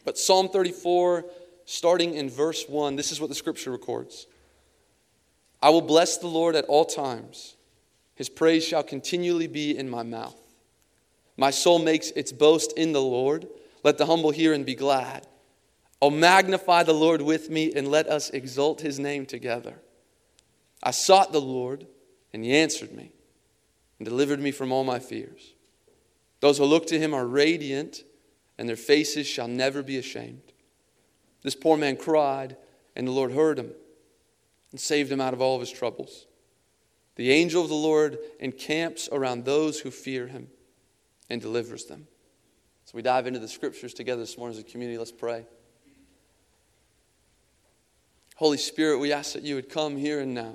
But Psalm 34, starting in verse 1, this is what the scripture records. I will bless the Lord at all times. His praise shall continually be in my mouth. My soul makes its boast in the Lord. Let the humble hear and be glad. Oh, magnify the Lord with me, and let us exalt his name together. I sought the Lord, and he answered me, and delivered me from all my fears. Those who look to him are radiant, and their faces shall never be ashamed. This poor man cried, and the Lord heard him, and saved him out of all of his troubles. The angel of the Lord encamps around those who fear him, and delivers them. So we dive into the scriptures together this morning as a community. Let's pray. Holy Spirit, we ask that you would come here and now.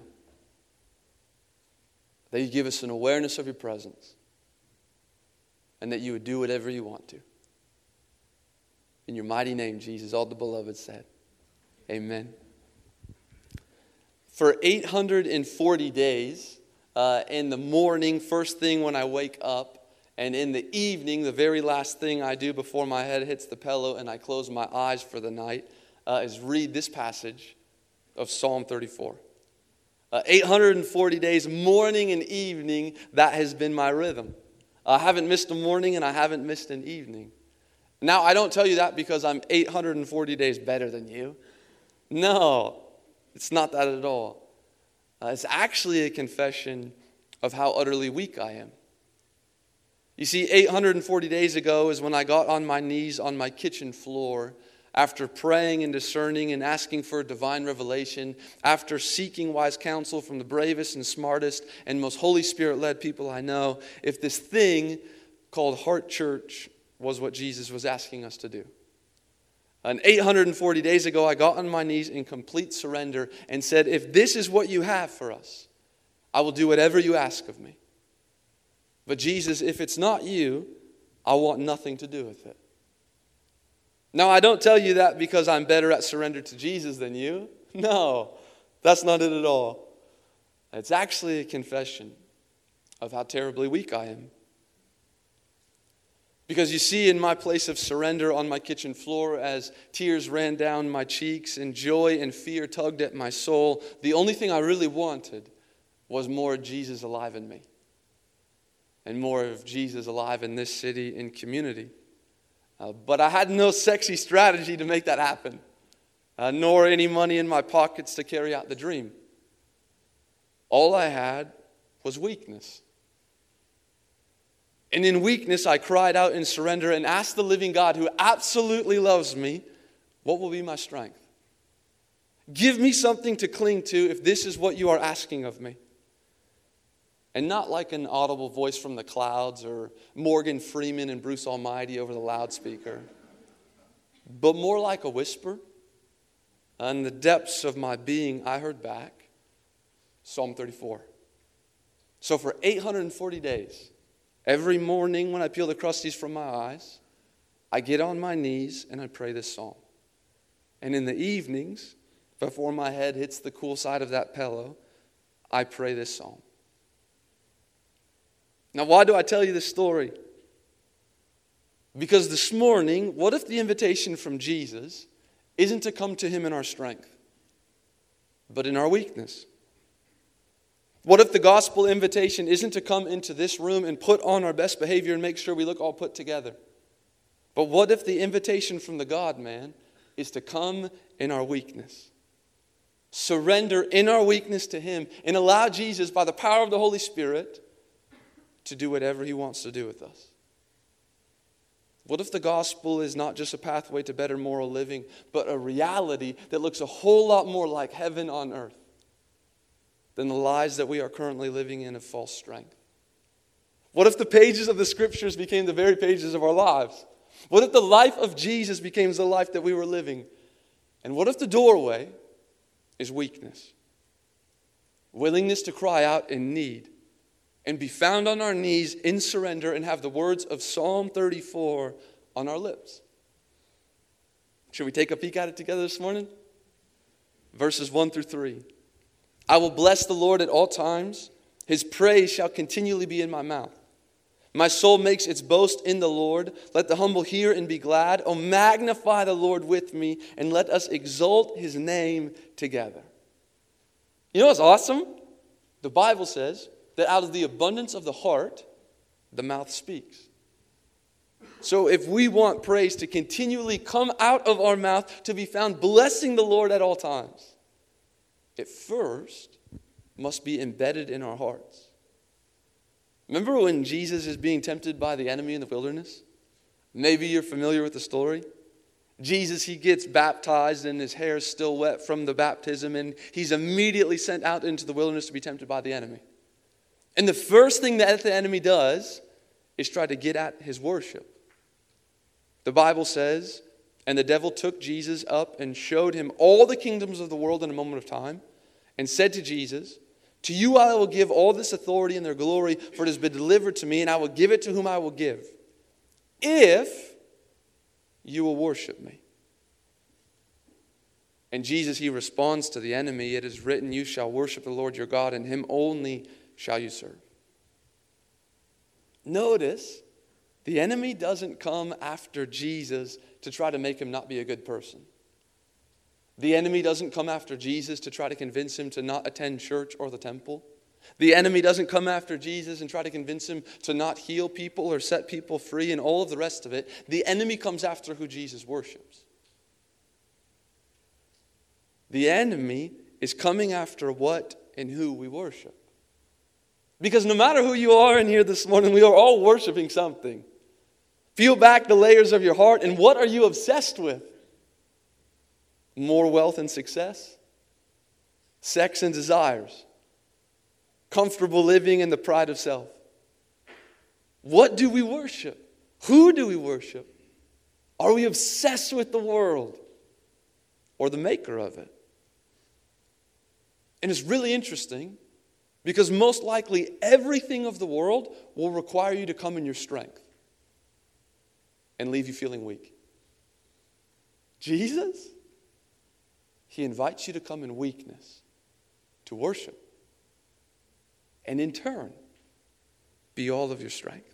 That you give us an awareness of your presence. And that you would do whatever you want to. In your mighty name, Jesus, all the beloved said, amen. For 840 days, in the morning, first thing when I wake up, and in the evening, the very last thing I do before my head hits the pillow and I close my eyes for the night, is read this passage of Psalm 34. 840 days, morning and evening, that has been my rhythm. I haven't missed a morning and I haven't missed an evening. Now, I don't tell you that because I'm 840 days better than you. No, it's not that at all. It's actually a confession of how utterly weak I am. You see, 840 days ago is when I got on my knees on my kitchen floor after praying and discerning and asking for divine revelation, after seeking wise counsel from the bravest and smartest and most Holy Spirit-led people I know, if this thing called Heart Church was what Jesus was asking us to do. And 840 days ago, I got on my knees in complete surrender and said, if this is what you have for us, I will do whatever you ask of me. But Jesus, if it's not you, I want nothing to do with it. Now, I don't tell you that because I'm better at surrender to Jesus than you. No, that's not it at all. It's actually a confession of how terribly weak I am. Because you see, in my place of surrender on my kitchen floor, as tears ran down my cheeks and joy and fear tugged at my soul, the only thing I really wanted was more of Jesus alive in me. And more of Jesus alive in this city and community. But I had no sexy strategy to make that happen, nor any money in my pockets to carry out the dream. All I had was weakness. And in weakness, I cried out in surrender and asked the living God, who absolutely loves me, what will be my strength? Give me something to cling to if this is what you are asking of me. And not like an audible voice from the clouds or Morgan Freeman and Bruce Almighty over the loudspeaker, but more like a whisper. In the depths of my being, I heard back Psalm 34. So for 840 days, every morning when I peel the crusties from my eyes, I get on my knees and I pray this psalm. And in the evenings, before my head hits the cool side of that pillow, I pray this psalm. Now, why do I tell you this story? Because this morning, what if the invitation from Jesus isn't to come to him in our strength, but in our weakness? What if the gospel invitation isn't to come into this room and put on our best behavior and make sure we look all put together? But what if the invitation from the God-man is to come in our weakness? Surrender in our weakness to him and allow Jesus, by the power of the Holy Spirit, to do whatever he wants to do with us. What if the gospel is not just a pathway to better moral living, but a reality that looks a whole lot more like heaven on earth than the lies that we are currently living in of false strength? What if the pages of the scriptures became the very pages of our lives? What if the life of Jesus became the life that we were living? And what if the doorway is weakness? Willingness to cry out in need and be found on our knees in surrender and have the words of Psalm 34 on our lips. Should we take a peek at it together this morning? Verses 1 through 3. I will bless the Lord at all times. His praise shall continually be in my mouth. My soul makes its boast in the Lord. Let the humble hear and be glad. Oh, magnify the Lord with me, and let us exalt his name together. You know what's awesome? The Bible says that out of the abundance of the heart, the mouth speaks. So if we want praise to continually come out of our mouth, to be found blessing the Lord at all times, it first must be embedded in our hearts. Remember when Jesus is being tempted by the enemy in the wilderness? Maybe you're familiar with the story. Jesus, he gets baptized and his hair is still wet from the baptism, and he's immediately sent out into the wilderness to be tempted by the enemy. And the first thing that the enemy does is try to get at his worship. The Bible says, and the devil took Jesus up and showed him all the kingdoms of the world in a moment of time, and said to Jesus, to you I will give all this authority and their glory, for it has been delivered to me, and I will give it to whom I will give, if you will worship me. And Jesus, he responds to the enemy, it is written, you shall worship the Lord your God, and him only shall you serve. Notice, the enemy doesn't come after Jesus to try to make him not be a good person. The enemy doesn't come after Jesus to try to convince him to not attend church or the temple. The enemy doesn't come after Jesus and try to convince him to not heal people or set people free and all of the rest of it. The enemy comes after who Jesus worships. The enemy is coming after what and who we worship. Because no matter who you are in here this morning, we are all worshiping something. Peel back the layers of your heart, and what are you obsessed with? More wealth and success? Sex and desires? Comfortable living and the pride of self? What do we worship? Who do we worship? Are we obsessed with the world or the maker of it? And it's really interesting because most likely everything of the world will require you to come in your strength and leave you feeling weak. Jesus? He invites you to come in weakness, to worship, and in turn, be all of your strength.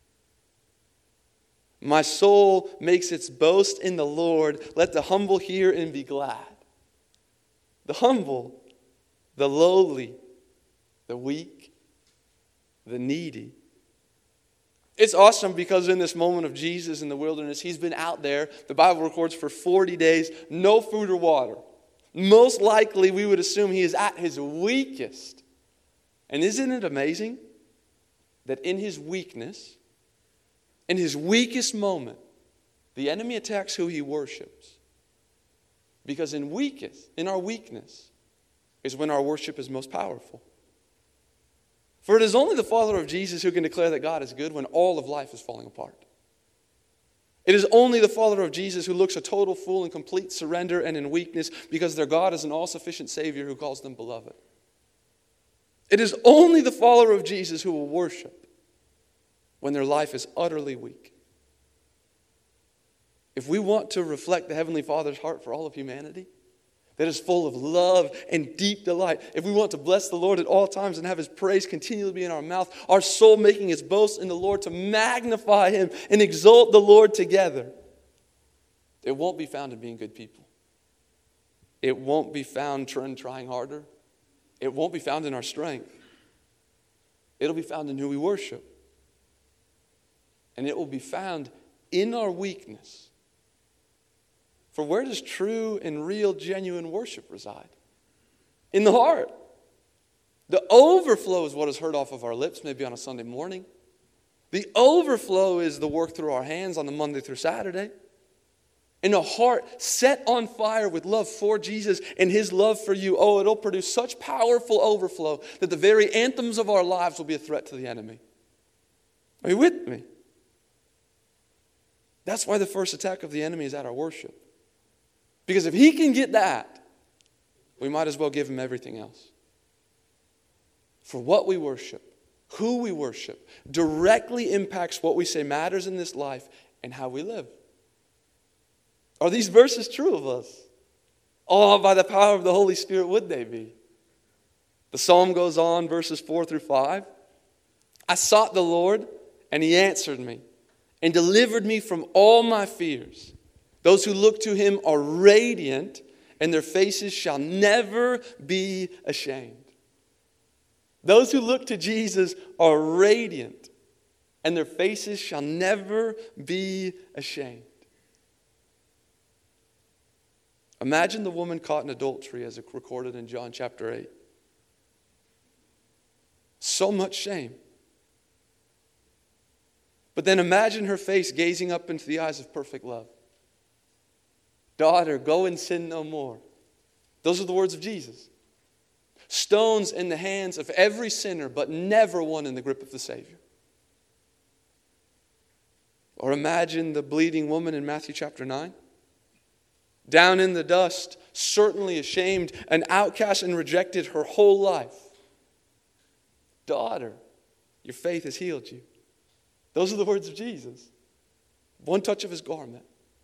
My soul makes its boast in the Lord. Let the humble hear and be glad. The humble, the lowly, the weak, the needy. It's awesome because in this moment of Jesus in the wilderness, he's been out there, the Bible records, for 40 days, no food or water. Most likely, we would assume he is at his weakest. And isn't it amazing that in his weakness, in his weakest moment, the enemy attacks who he worships? Because in our weakness is when our worship is most powerful. For it is only the follower of Jesus who can declare that God is good when all of life is falling apart. It is only the follower of Jesus who looks a total fool in complete surrender and in weakness because their God is an all-sufficient Savior who calls them beloved. It is only the follower of Jesus who will worship when their life is utterly weak. If we want to reflect the Heavenly Father's heart for all of humanity, that is full of love and deep delight, if we want to bless the Lord at all times and have his praise continually be in our mouth, our soul making its boast in the Lord to magnify him and exalt the Lord together, it won't be found in being good people. It won't be found trying harder. It won't be found in our strength. It'll be found in who we worship. And it will be found in our weakness. For where does true and real, genuine worship reside? In the heart. The overflow is what is heard off of our lips, maybe on a Sunday morning. The overflow is the work through our hands on the Monday through Saturday. And a heart set on fire with love for Jesus and his love for you, it'll produce such powerful overflow that the very anthems of our lives will be a threat to the enemy. Are you with me? That's why the first attack of the enemy is at our worship. Because if he can get that, we might as well give him everything else. For what we worship, who we worship, directly impacts what we say matters in this life and how we live. Are these verses true of us? Oh, by the power of the Holy Spirit would they be? The psalm goes on, verses 4 through 5. I sought the Lord, and he answered me and delivered me from all my fears. Those who look to him are radiant, and their faces shall never be ashamed. Those who look to Jesus are radiant, and their faces shall never be ashamed. Imagine the woman caught in adultery as recorded in John chapter 8. So much shame. But then imagine her face gazing up into the eyes of perfect love. Daughter, go and sin no more. Those are the words of Jesus. Stones in the hands of every sinner, but never one in the grip of the Savior. Or imagine the bleeding woman in Matthew chapter 9. Down in the dust, certainly ashamed, an outcast and rejected her whole life. Daughter, your faith has healed you. Those are the words of Jesus. One touch of his garment.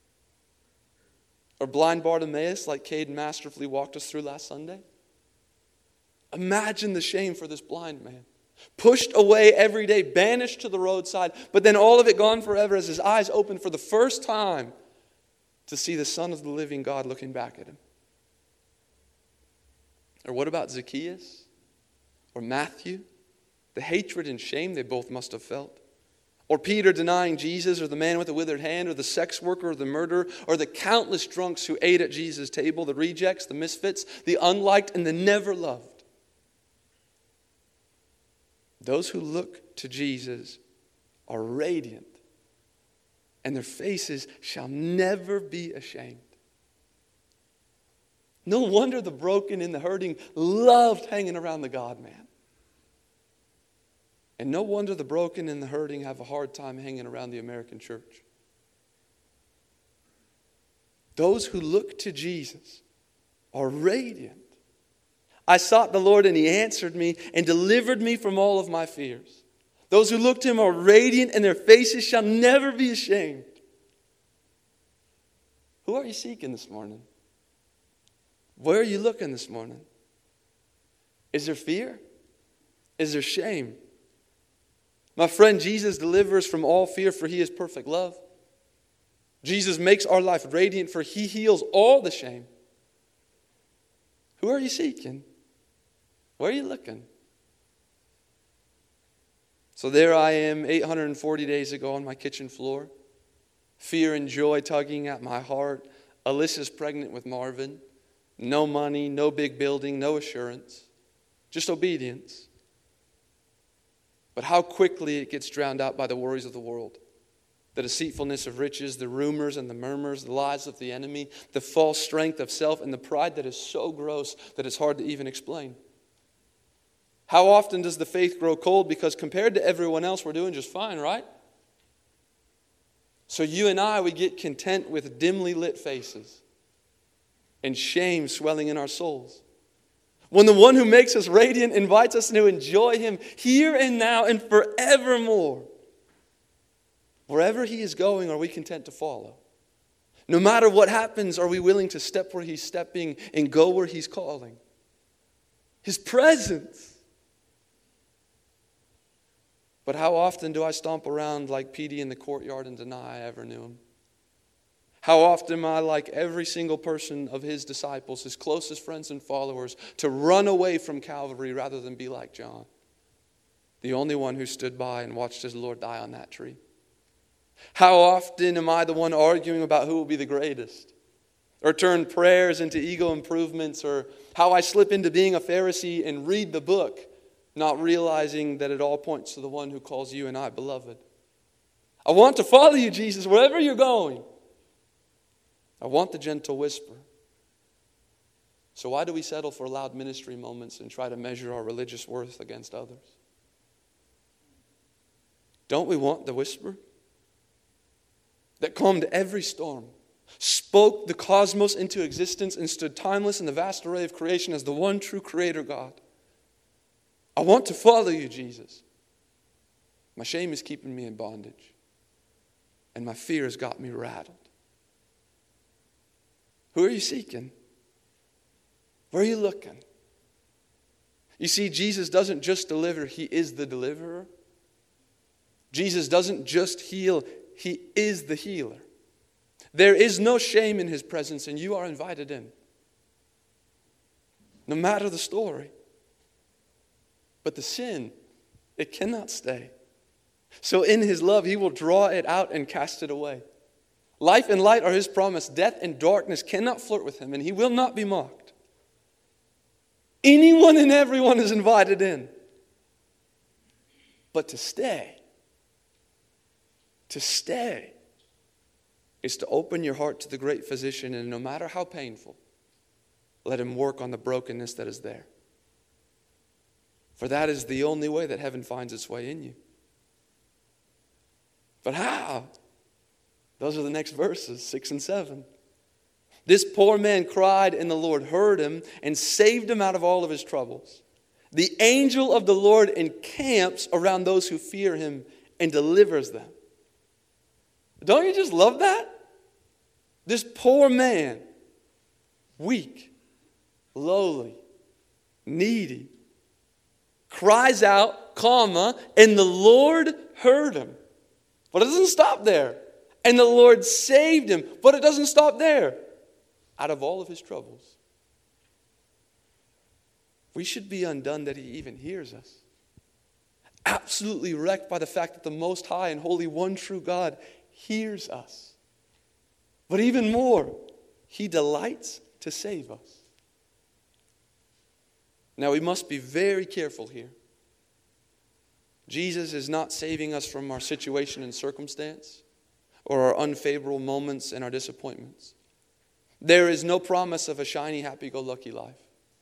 Or blind Bartimaeus, like Caden masterfully walked us through last Sunday. Imagine the shame for this blind man. Pushed away every day, banished to the roadside, but then all of it gone forever as his eyes opened for the first time to see the Son of the living God looking back at him. Or what about Zacchaeus? Or Matthew? The hatred and shame they both must have felt. Or Peter denying Jesus, or the man with the withered hand, or the sex worker, or the murderer, or the countless drunks who ate at Jesus' table, the rejects, the misfits, the unliked, and the never loved. Those who look to Jesus are radiant, and their faces shall never be ashamed. No wonder the broken and the hurting loved hanging around the God-man. And no wonder the broken and the hurting have a hard time hanging around the American church. Those who look to Jesus are radiant. I sought the Lord and he answered me and delivered me from all of my fears. Those who look to him are radiant and their faces shall never be ashamed. Who are you seeking this morning? Where are you looking this morning? Is there fear? Is there shame? My friend, Jesus delivers from all fear, for he is perfect love. Jesus makes our life radiant, for he heals all the shame. Who are you seeking? Where are you looking? So there I am 840 days ago on my kitchen floor. Fear and joy tugging at my heart. Alyssa's pregnant with Marvin. No money, no big building, no assurance. Just obedience. But how quickly it gets drowned out by the worries of the world. The deceitfulness of riches, the rumors and the murmurs, the lies of the enemy, the false strength of self, and the pride that is so gross that it's hard to even explain. How often does the faith grow cold? Because compared to everyone else, we're doing just fine, right? So you and I, we get content with dimly lit faces and shame swelling in our souls. When the one who makes us radiant invites us to enjoy him here and now and forevermore. Wherever he is going, are we content to follow? No matter what happens, are we willing to step where he's stepping and go where he's calling? His presence. But how often do I stomp around like Petey in the courtyard and deny I ever knew him? How often am I like every single person of his disciples, his closest friends and followers, to run away from Calvary rather than be like John, the only one who stood by and watched his Lord die on that tree? How often am I the one arguing about who will be the greatest? Or turn prayers into ego improvements? Or how I slip into being a Pharisee and read the book, not realizing that it all points to the one who calls you and I beloved? I want to follow you, Jesus, wherever you're going. I want the gentle whisper. So why do we settle for loud ministry moments and try to measure our religious worth against others? Don't we want the whisper that calmed every storm, spoke the cosmos into existence, and stood timeless in the vast array of creation as the one true creator God? I want to follow you, Jesus. My shame is keeping me in bondage, and my fear has got me rattled. Who are you seeking? Where are you looking? You see, Jesus doesn't just deliver, he is the deliverer. Jesus doesn't just heal, he is the healer. There is no shame in his presence, and you are invited in. No matter the story. But the sin, it cannot stay. So in his love, he will draw it out and cast it away. Life and light are his promise. Death and darkness cannot flirt with him, and he will not be mocked. Anyone and everyone is invited in. But to stay is to open your heart to the great physician, and no matter how painful, let him work on the brokenness that is there. For that is the only way that heaven finds its way in you. But how? Those are the next verses, 6 and 7. This poor man cried, and the Lord heard him and saved him out of all of his troubles. The angel of the Lord encamps around those who fear him and delivers them. Don't you just love that? This poor man, weak, lowly, needy, cries out, and the Lord heard him. But it doesn't stop there. And the Lord saved him. But it doesn't stop there. Out of all of his troubles. We should be undone that he even hears us. Absolutely wrecked by the fact that the Most High and Holy One True God hears us. But even more, he delights to save us. Now we must be very careful here. Jesus is not saving us from our situation and circumstance or our unfavorable moments and our disappointments. There is no promise of a shiny, happy-go-lucky life.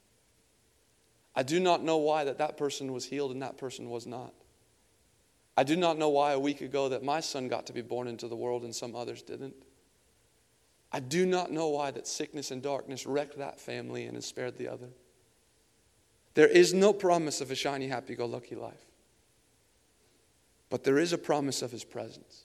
I do not know why that person was healed and that person was not. I do not know why a week ago that my son got to be born into the world and some others didn't. I do not know why that sickness and darkness wrecked that family and has spared the other. There is no promise of a shiny, happy-go-lucky life. But there is a promise of his presence.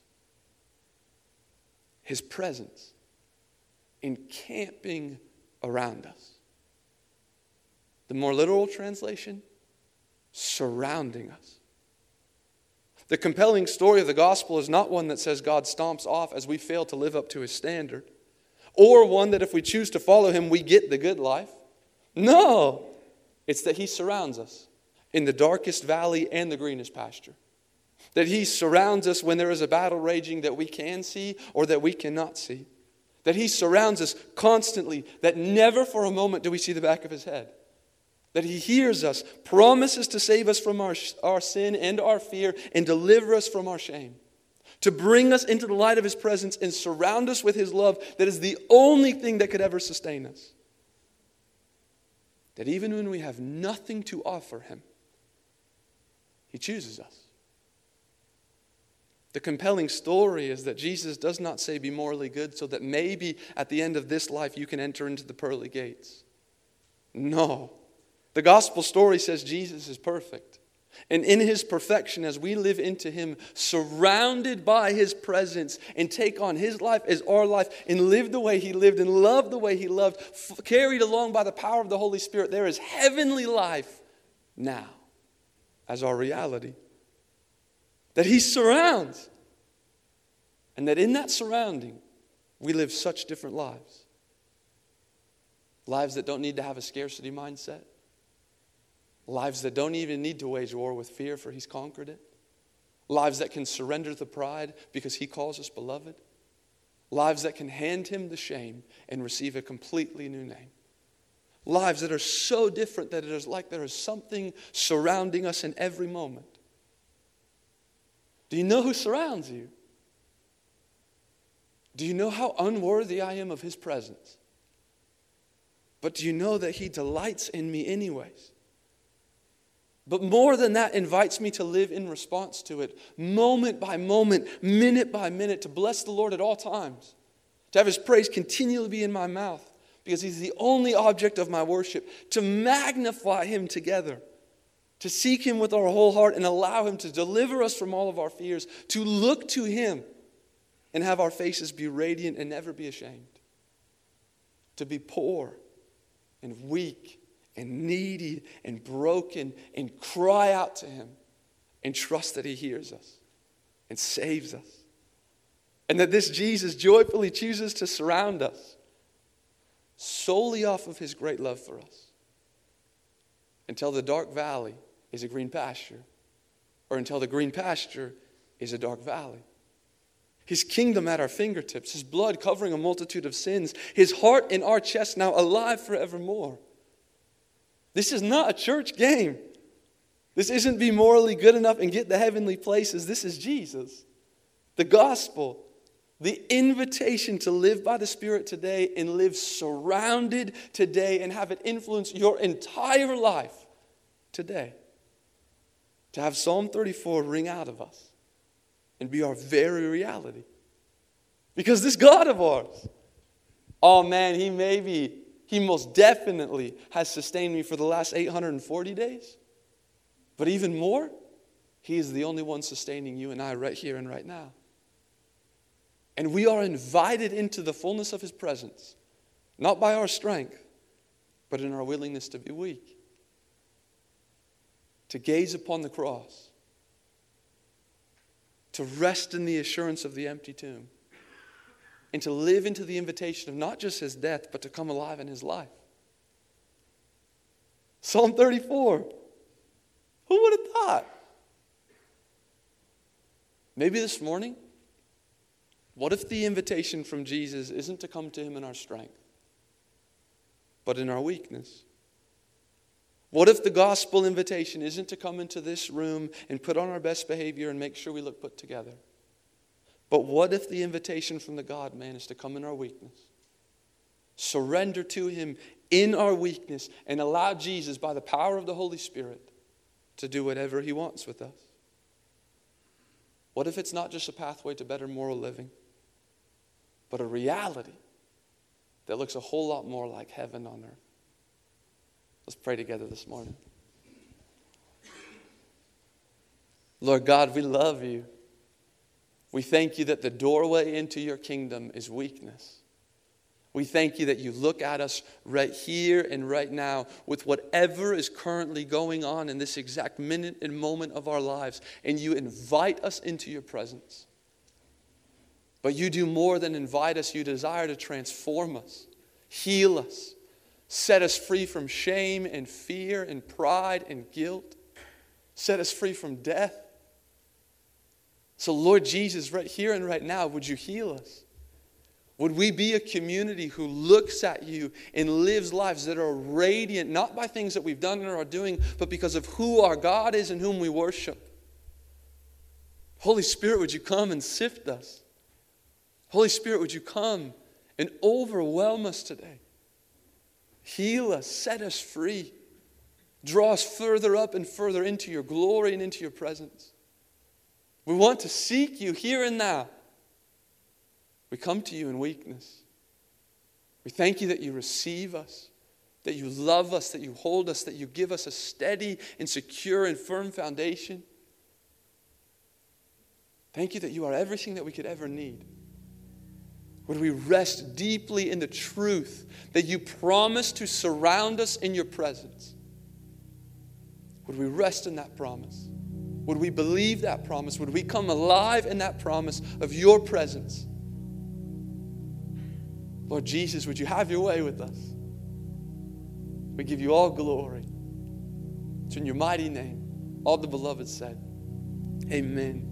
His presence encamping around us. The more literal translation, surrounding us. The compelling story of the gospel is not one that says God stomps off as we fail to live up to his standard, or one that if we choose to follow him, we get the good life. No, it's that he surrounds us in the darkest valley and the greenest pasture. That he surrounds us when there is a battle raging that we can see or that we cannot see. That he surrounds us constantly, that never for a moment do we see the back of his head. That he hears us, promises to save us from our sin and our fear and deliver us from our shame. To bring us into the light of his presence and surround us with his love that is the only thing that could ever sustain us. That even when we have nothing to offer him, he chooses us. The compelling story is that Jesus does not say be morally good so that maybe at the end of this life you can enter into the pearly gates. No. The gospel story says Jesus is perfect. And in his perfection, as we live into him, surrounded by his presence and take on his life as our life and live the way he lived and love the way he loved, carried along by the power of the Holy Spirit, there is heavenly life now as our reality. That he surrounds. And that in that surrounding, we live such different lives. Lives that don't need to have a scarcity mindset. Lives that don't even need to wage war with fear, for he's conquered it. Lives that can surrender to pride because he calls us beloved. Lives that can hand him the shame and receive a completely new name. Lives that are so different that it is like there is something surrounding us in every moment. Do you know who surrounds you? Do you know how unworthy I am of his presence? But do you know that he delights in me anyways? But more than that, invites me to live in response to it, moment by moment, minute by minute, to bless the Lord at all times, to have his praise continually be in my mouth, because he's the only object of my worship, to magnify him together, to seek him with our whole heart and allow him to deliver us from all of our fears, to look to him and have our faces be radiant and never be ashamed, to be poor and weak and needy and broken and cry out to him and trust that he hears us. and saves us. And that this Jesus joyfully chooses to surround us solely off of his great love for us, until the dark valley is a green pasture, or until the green pasture is a dark valley. His kingdom at our fingertips, his blood covering a multitude of sins, his heart in our chest, now alive forevermore. This is not a church game. This isn't be morally good enough and get the heavenly places. This is Jesus, the gospel, the invitation to live by the Spirit today and live surrounded today and have it influence your entire life today. To have Psalm 34 ring out of us and be our very reality. Because this God of ours, oh man, he most definitely has sustained me for the last 840 days. But even more, he is the only one sustaining you and I right here and right now. And we are invited into the fullness of his presence, not by our strength, but in our willingness to be weak. To gaze upon the cross, to rest in the assurance of the empty tomb, and to live into the invitation of not just his death, but to come alive in his life. Psalm 34. Who would have thought? Maybe this morning, what if the invitation from Jesus isn't to come to him in our strength, but in our weakness? What if the gospel invitation isn't to come into this room and put on our best behavior and make sure we look put together? But what if the invitation from the God-man is to come in our weakness, surrender to him in our weakness, and allow Jesus, by the power of the Holy Spirit, to do whatever he wants with us? What if it's not just a pathway to better moral living, but a reality that looks a whole lot more like heaven on earth? Let's pray together this morning. Lord God, we love you. We thank you that the doorway into your kingdom is weakness. We thank you that you look at us right here and right now with whatever is currently going on in this exact minute and moment of our lives, and you invite us into your presence. But you do more than invite us. You desire to transform us, heal us, set us free from shame and fear and pride and guilt, set us free from death. So Lord Jesus, right here and right now, would you heal us? Would we be a community who looks at you and lives lives that are radiant, not by things that we've done or are doing, but because of who our God is and whom we worship? Holy Spirit, would you come and sift us? Holy Spirit, would you come and overwhelm us today? Heal us, set us free. Draw us further up and further into your glory and into your presence. We want to seek you here and now. We come to you in weakness. We thank you that you receive us, that you love us, that you hold us, that you give us a steady and secure and firm foundation. Thank you that you are everything that we could ever need. Would we rest deeply in the truth that you promise to surround us in your presence? Would we rest in that promise? Would we believe that promise? Would we come alive in that promise of your presence? Lord Jesus, would you have your way with us? We give you all glory. It's in your mighty name. All the beloved said, amen.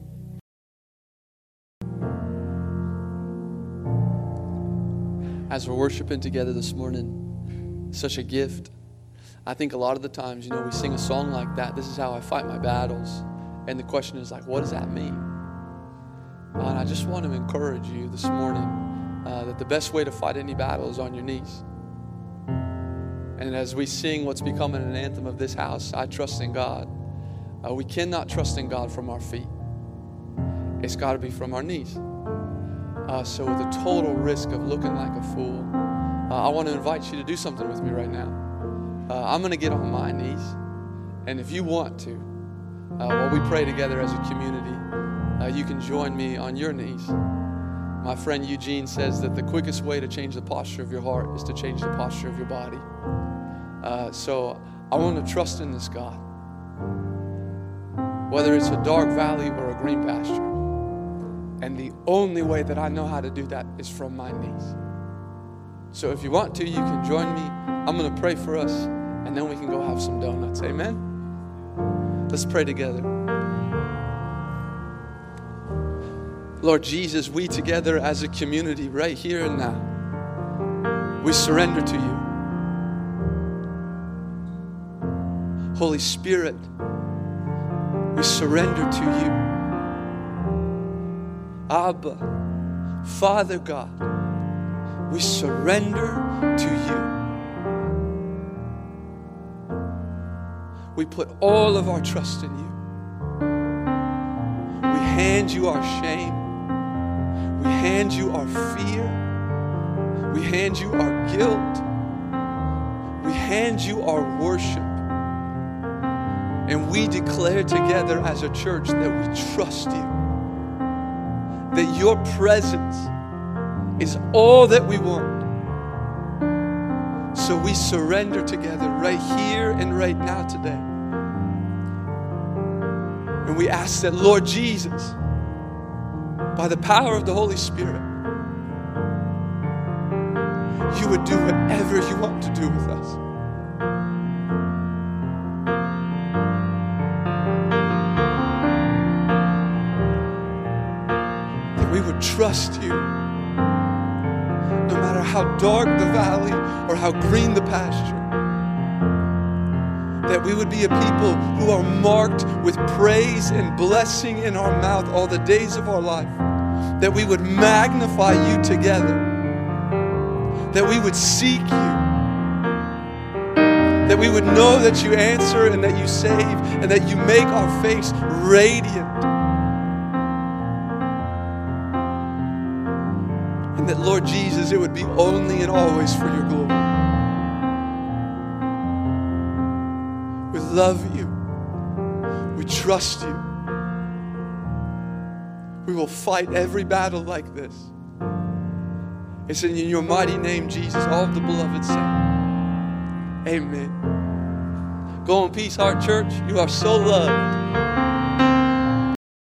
As we're worshiping together this morning, such a gift. I think a lot of the times, we sing a song like that, this is how I fight my battles. And the question is like, what does that mean? And I just want to encourage you this morning that the best way to fight any battle is on your knees. And as we sing what's becoming an anthem of this house, I trust in God. We cannot trust in God from our feet. It's got to be from our knees. So with a total risk of looking like a fool, I want to invite you to do something with me right now. I'm going to get on my knees. And if you want to, while we pray together as a community, you can join me on your knees. My friend Eugene says that the quickest way to change the posture of your heart is to change the posture of your body. So I want to trust in this God. whether it's a dark valley or a green pasture. And the only way that I know how to do that is from my knees. So if you want to, you can join me. I'm going to pray for us, and then we can go have some donuts. Amen? Let's pray together. Lord Jesus, we together as a community right here and now, we surrender to you. Holy Spirit, we surrender to you. Abba, Father God, we surrender to you. We put all of our trust in you. We hand you our shame. We hand you our fear. We hand you our guilt. We hand you our worship. And we declare together as a church that we trust you. That your presence is all that we want. So we surrender together right here and right now today. And we ask that, Lord Jesus, by the power of the Holy Spirit, you would do whatever you want to do with us. That we would trust you. No matter how dark the valley or how green the pasture, that we would be a people who are marked with praise and blessing in our mouth all the days of our life, that we would magnify you together, that we would seek you, that we would know that you answer and that you save and that you make our face radiant. And that, Lord Jesus, it would be only and always for your glory. We love you. We trust you. We will fight every battle like this. It's in your mighty name, Jesus, all of the beloved say. Amen. Go in peace, Heart Church. You are so loved.